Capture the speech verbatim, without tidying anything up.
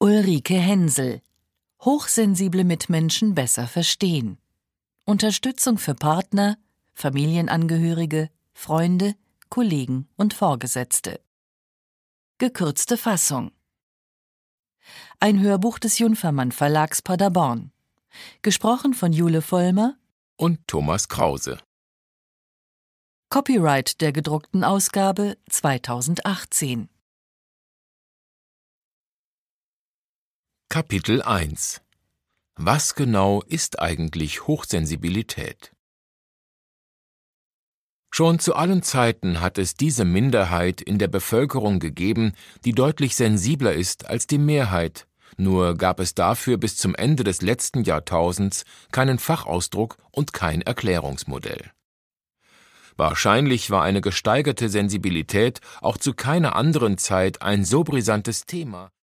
Ulrike Hensel. Hochsensible Mitmenschen besser verstehen. Unterstützung für Partner, Familienangehörige, Freunde, Kollegen und Vorgesetzte. Gekürzte Fassung. Ein Hörbuch des Junfermann Verlags Paderborn. Gesprochen von Jule Vollmer und Thomas Krause. Copyright der gedruckten Ausgabe zweitausendachtzehn. Kapitel eins. Was genau ist eigentlich Hochsensibilität? Schon zu allen Zeiten hat es diese Minderheit in der Bevölkerung gegeben, die deutlich sensibler ist als die Mehrheit, nur gab es dafür bis zum Ende des letzten Jahrtausends keinen Fachausdruck und kein Erklärungsmodell. Wahrscheinlich war eine gesteigerte Sensibilität auch zu keiner anderen Zeit ein so brisantes Thema,